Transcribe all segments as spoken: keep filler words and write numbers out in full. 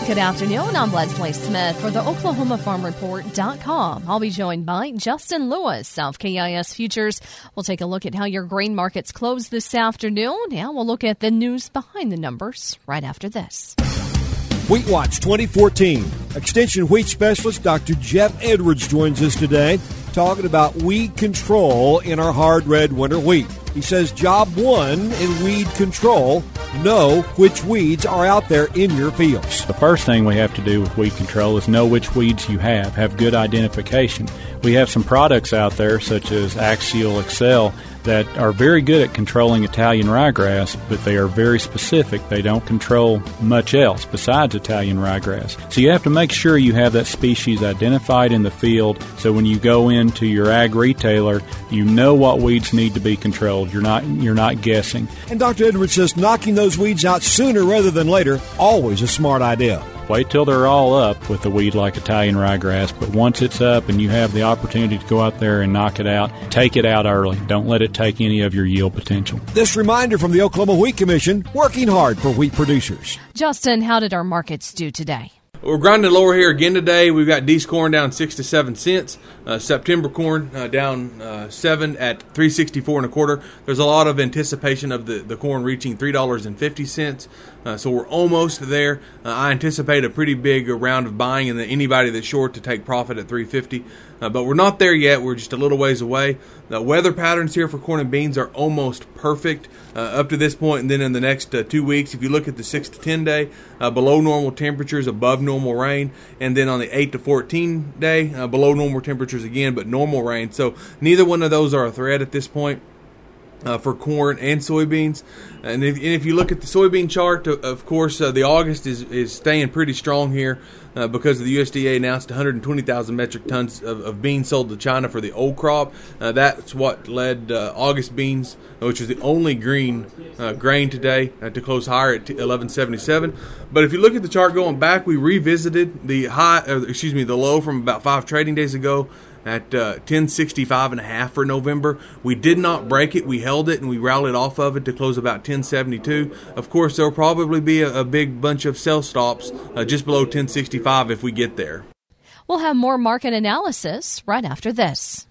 Good afternoon. I'm Leslie Smith for the Oklahoma Farm Report dot com. I'll be joined by Justin Lewis, South K I S Futures. We'll take a look at how your grain markets close this afternoon, and we'll look at the news behind the numbers right after this. Wheat Watch twenty fourteen. Extension wheat specialist Doctor Jeff Edwards joins us today talking about weed control in our hard red winter wheat. He says job one in weed control, know which weeds are out there in your fields. The first thing we have to do with weed control is know which weeds you have, have good identification. We have some products out there such as Axial Excel that are very good at controlling Italian ryegrass, but they are very specific. They don't control much else besides Italian ryegrass. So you have to make sure you have that species identified in the field so when you go into your ag retailer, you know what weeds need to be controlled. You're not you're not guessing. And Doctor Edwards says knocking those weeds out sooner rather than later, always a smart idea. Wait till they're all up with a weed like Italian ryegrass, but once it's up and you have the opportunity to go out there and knock it out, take it out early. Don't let it take any of your yield potential. This reminder from the Oklahoma Wheat Commission, working hard for wheat producers. Justin, how did our markets do today? We're grinding lower here again today. We've got D's corn down six to seven cents. Uh, September corn uh, down uh, seven at three sixty four and a quarter. There's a lot of anticipation of the, the corn reaching three dollars and fifty cents. Uh, so we're almost there. Uh, I anticipate a pretty big round of buying, and then anybody that's short to take profit at three fifty. Uh, but we're not there yet. We're just a little ways away. The weather patterns here for corn and beans are almost perfect uh, up to this point, and then in the next uh, two weeks, if you look at the six to ten day, uh, below normal temperatures, above normal rain, and then on the eight to fourteen day, uh, below normal temperatures again, but normal rain. So neither one of those are a threat at this point. Uh, for corn and soybeans. And if, and if you look at the soybean chart, uh, of course, uh, the August is, is staying pretty strong here uh, because the U S D A announced one hundred twenty thousand metric tons of, of beans sold to China for the old crop. Uh, that's what led uh, August beans, which is the only green uh, grain today, uh, to close higher at eleven seventy-seven. But if you look at the chart going back, we revisited the high, uh, excuse me, the low from about five trading days ago at uh, ten sixty-five and a half for November. We did not break it. We held it and we rallied off of it to close about ten seventy-two. Of course, there will probably be a, a big bunch of sell stops uh, just below ten sixty-five if we get there. We'll have more market analysis right after this.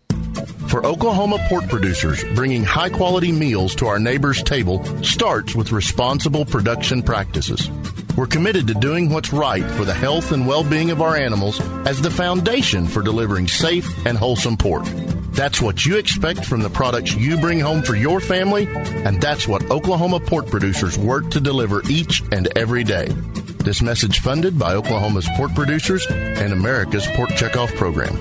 For Oklahoma pork producers, bringing high-quality meals to our neighbors' table starts with responsible production practices. We're committed to doing what's right for the health and well-being of our animals as the foundation for delivering safe and wholesome pork. That's what you expect from the products you bring home for your family, and that's what Oklahoma pork producers work to deliver each and every day. This message funded by Oklahoma's pork producers and America's Pork Checkoff Program.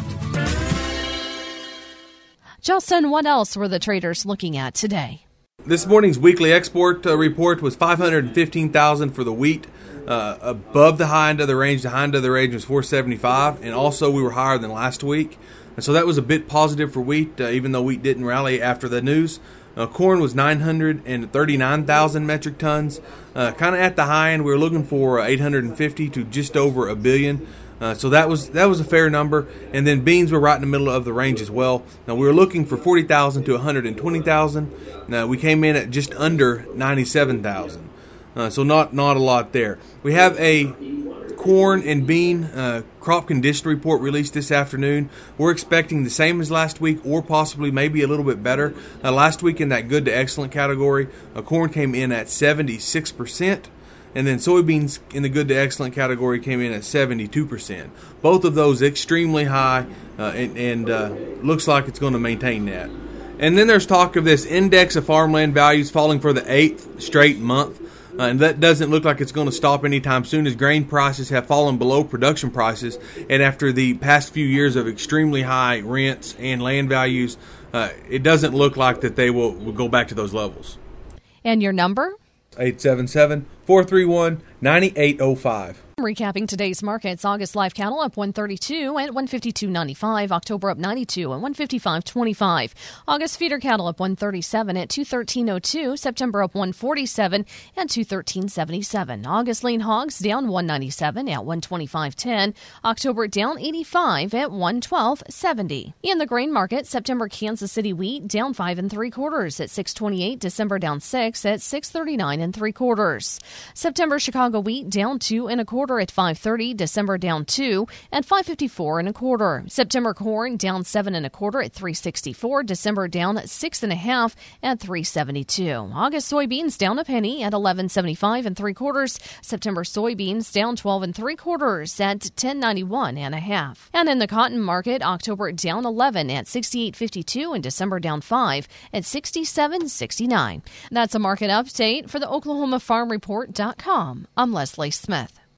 Justin, what else were the traders looking at today? This morning's weekly export uh, report was five hundred fifteen thousand for the wheat, uh, above the high end of the range. The high end of the range was four seventy-five, and also we were higher than last week. And so that was a bit positive for wheat, uh, even though wheat didn't rally after the news. Uh, corn was nine hundred thirty-nine thousand metric tons, uh, kind of at the high end. We were looking for uh, eight hundred fifty to just over a billion. Uh, so that was that was a fair number, and then beans were right in the middle of the range as well. Now we were looking for forty thousand to one hundred twenty thousand. Now we came in at just under ninety-seven thousand, uh, so not not a lot there. We have a corn and bean uh, crop condition report released this afternoon. We're expecting the same as last week, or possibly maybe a little bit better. Uh, last week in that good to excellent category, uh, corn came in at seventy-six percent. And then soybeans in the good to excellent category came in at seventy-two percent. Both of those extremely high, uh, and, and uh, looks like it's going to maintain that. And then there's talk of this index of farmland values falling for the eighth straight month. Uh, and that doesn't look like it's going to stop anytime soon, as grain prices have fallen below production prices. And after the past few years of extremely high rents and land values, uh, it doesn't look like that they will, will go back to those levels. And your number? eight seven seven, four three one, nine eight zero five. Recapping today's markets, August live cattle up one thirty-two at one fifty-two ninety-five. October up ninety-two at one fifty-five twenty-five. August feeder cattle up one thirty-seven at two thirteen oh two. September up one forty-seven at two thirteen seventy-seven. August lean hogs down one ninety-seven at one twenty-five ten. October down eighty-five at one twelve seventy. In the grain market, September Kansas City wheat down five and three quarters at six twenty-eight. December down six at six thirty-nine and three quarters. September Chicago wheat down two and a quarter at five thirty. December down two at five fifty-four and a quarter. September corn down seven and a quarter at three sixty-four. December down six and a half at three seventy-two. August soybeans down a penny at eleven seventy-five and three quarters. September soybeans down twelve and three quarters at ten ninety-one and a half. And in the cotton market, October down eleven at sixty-eight fifty-two and December down five at sixty-seven sixty-nine. That's a market update for the Oklahoma Farm Report dot com. I'm Leslie Smith.